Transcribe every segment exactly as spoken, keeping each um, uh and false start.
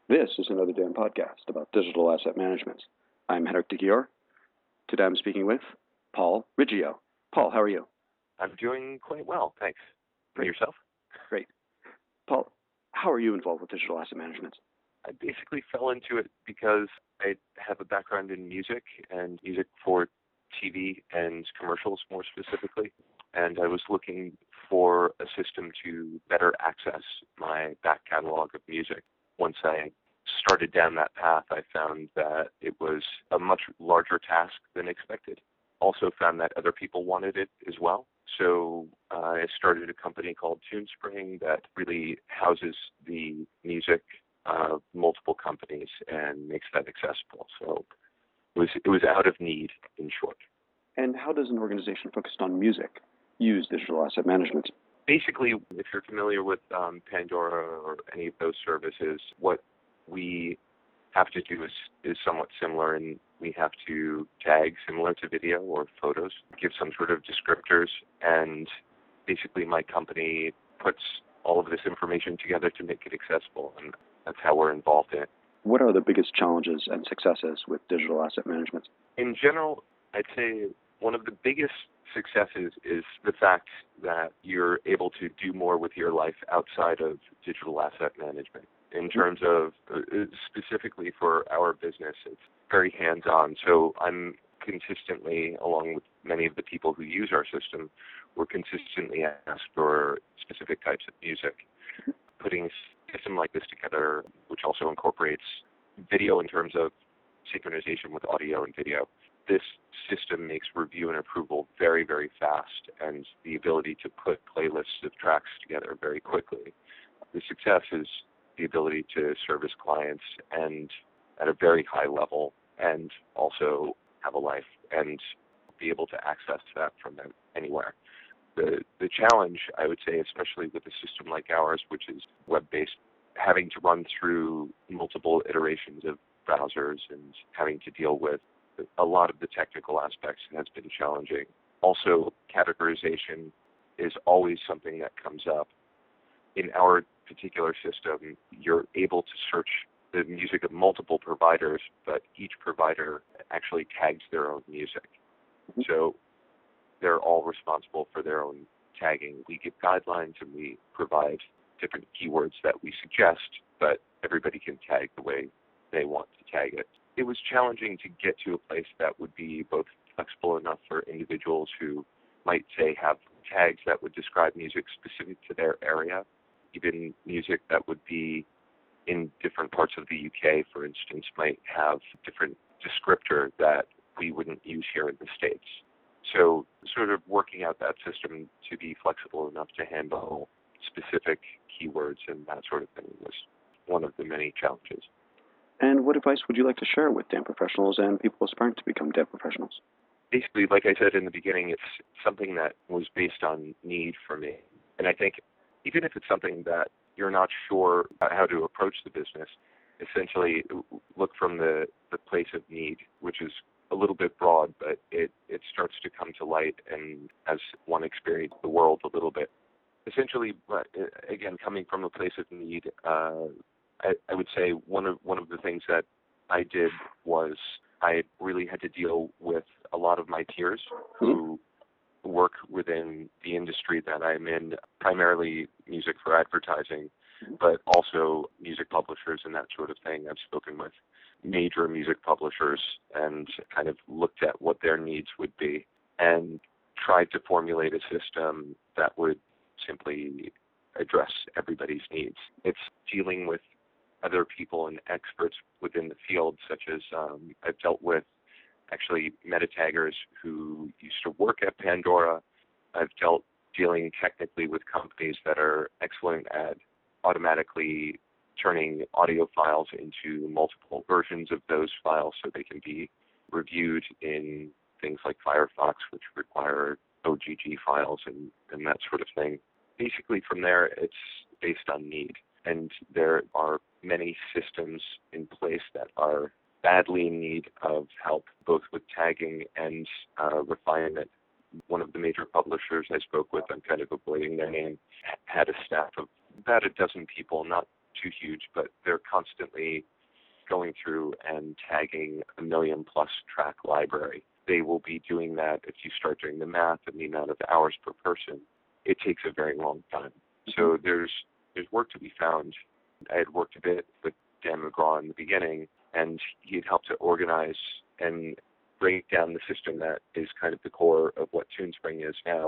This is another damn podcast about digital asset management. I'm Henrik de Gior. Today I'm speaking with Paul Riggio. Paul, how are you? I'm doing quite well, thanks. And yourself? Great. Paul, how are you involved with digital asset management? I basically fell into it because I have a background in music and music for T V and commercials more specifically. And I was looking for a system to better access my back catalog of music. Once I started down that path, I found that it was a much larger task than expected. Also found that other people wanted it as well. So uh, I started a company called TuneSpring that really houses the music of multiple companies and makes that accessible. So it was, it was out of need, in short. And how does an organization focused on music use digital asset management? Basically, if you're familiar with um, Pandora or any of those services, what we have to do is, is somewhat similar, and we have to tag similar to video or photos, give some sort of descriptors, and basically my company puts all of this information together to make it accessible, and that's how we're involved in it. What are the biggest challenges and successes with digital asset management? In general, I'd say one of the biggest successes is the fact that you're able to do more with your life outside of digital asset management. In terms of, uh, specifically for our business, it's very hands-on. So I'm consistently, along with many of the people who use our system, we're consistently asked for specific types of music. Putting a system like this together, which also incorporates video in terms of synchronization with audio and video, this system makes review and approval very, very fast, and the ability to put playlists of tracks together very quickly. The success is the ability to service clients and at a very high level, and also have a life and be able to access that from anywhere. The the challenge, I would say, especially with a system like ours, which is web-based, having to run through multiple iterations of browsers and having to deal with a lot of the technical aspects has been challenging. Also, categorization is always something that comes up. In our particular system, you're able to search the music of multiple providers, but each provider actually tags their own music. So they're all responsible for their own tagging. We give guidelines and we provide different keywords that we suggest, but everybody can tag the way they want to tag it. It was challenging to get to a place that would be both flexible enough for individuals who might, say, have tags that would describe music specific to their area, even music that would be in different parts of the U K, for instance, might have different descriptor that we wouldn't use here in the States. So sort of working out that system to be flexible enough to handle specific keywords and that sort of thing was one of the many challenges. And what advice would you like to share with D A M professionals and people aspiring to become D A M professionals? Basically, like I said in the beginning, it's something that was based on need for me. And I think even if it's something that you're not sure how to approach the business, essentially look from the, the place of need, which is a little bit broad, but it, it starts to come to light and as one experiences the world a little bit. Essentially, again, coming from a place of need, uh, I, I would say one of one of the things that I did was I really had to deal with a lot of my peers who work within the industry that I'm in, primarily music for advertising, but also music publishers and that sort of thing. I've spoken with major music publishers and kind of looked at what their needs would be and tried to formulate a system that would simply address everybody's needs. It's dealing with other people and experts within the field, such as um, I've dealt with actually meta taggers who used to work at Pandora. I've dealt dealing technically with companies that are excellent at automatically turning audio files into multiple versions of those files so they can be reviewed in things like Firefox, which require O G G files and, and that sort of thing. Basically, from there, it's based on need. And there are many systems in place that are badly in need of help, both with tagging and uh, refinement. One of the major publishers I spoke with, I'm kind of avoiding their name, had a staff of about a dozen people, not too huge, but they're constantly going through and tagging a million plus track library. They will be doing that if you start doing the math and the amount of hours per person. It takes a very long time. So there's there's work to be found. I had worked a bit with Dan McGraw in the beginning, and he had helped to organize and break down the system that is kind of the core of what TuneSpring is now,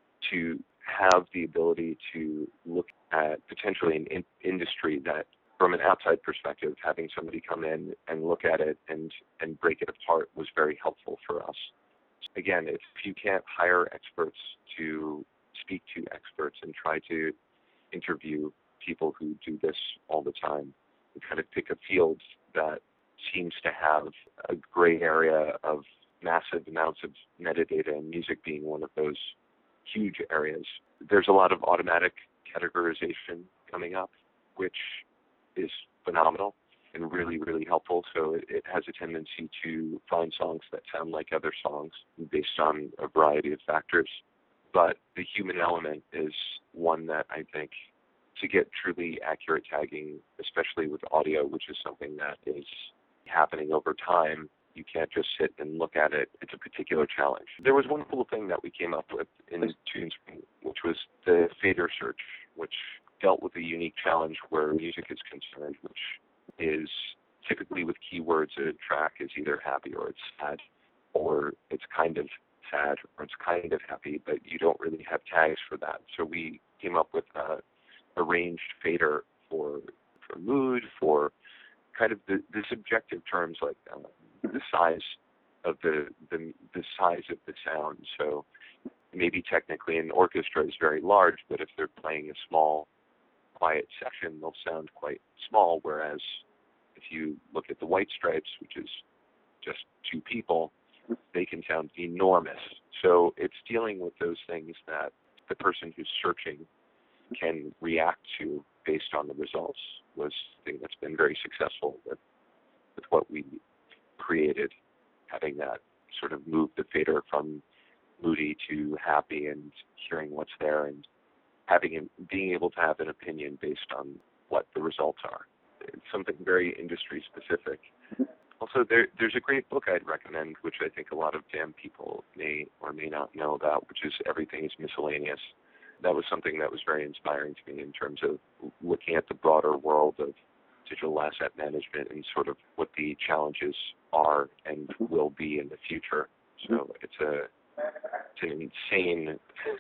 to have the ability to look at potentially an in- industry that, from an outside perspective, having somebody come in and look at it and, and break it apart was very helpful for us. Again, if you can't hire experts to speak to experts and try to interview people who do this all the time, and kind of pick a field that seems to have a gray area of massive amounts of metadata, and music being one of those huge areas. There's a lot of automatic categorization coming up, which is phenomenal and really, really helpful. So it, it has a tendency to find songs that sound like other songs based on a variety of factors. But the human element is one that I think, to get truly accurate tagging, especially with audio, which is something that is happening over time, you can't just sit and look at it. It's a particular challenge. There was one cool thing that we came up with in TuneSpring, which was the fader search, which dealt with a unique challenge where music is concerned, which is typically with keywords, a track is either happy or it's sad, or it's kind of sad or it's kind of happy, but you don't really have tags for that. So we came up with a, a ranged fader for for mood, for kind of the, the subjective terms like um, the size of the, the the size of the sound. So maybe technically an orchestra is very large, but if they're playing a small, quiet section, they'll sound quite small, whereas if you look at the White Stripes, which is just two people, they can sound enormous. So it's dealing with those things that the person who's searching can react to based on the results was something that's been very successful with, with what we created, having that sort of move the fader from moody to happy and hearing what's there and having being able to have an opinion based on what the results are. It's something very industry specific. Also, there, there's a great book I'd recommend, which I think a lot of damn people may or may not know about, which is Everything is Miscellaneous. That was something that was very inspiring to me in terms of looking at the broader world of digital asset management and sort of what the challenges are and will be in the future. So it's a it's an insane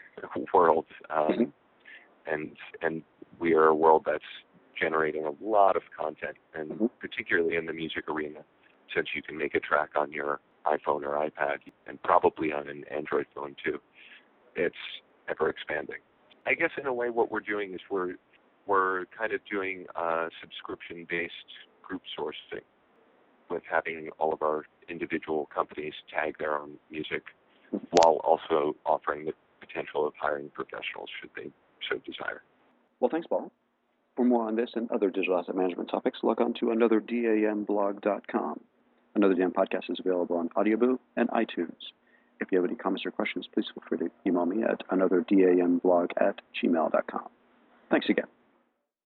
world, um, and and we are a world that's generating a lot of content, and particularly in the music arena, since you can make a track on your iPhone or iPad and probably on an Android phone too. It's ever expanding. I guess in a way what we're doing is we're we're kind of doing uh, subscription-based group sourcing with having all of our individual companies tag their own music while also offering the potential of hiring professionals should they so desire. Well, thanks, Paul. For more on this and other digital asset management topics, log on to another dam blog dot com. Another Dam podcast is available on Audioboo and iTunes. If you have any comments or questions, please feel free to email me at another dam blog at gmail dot com. Thanks again.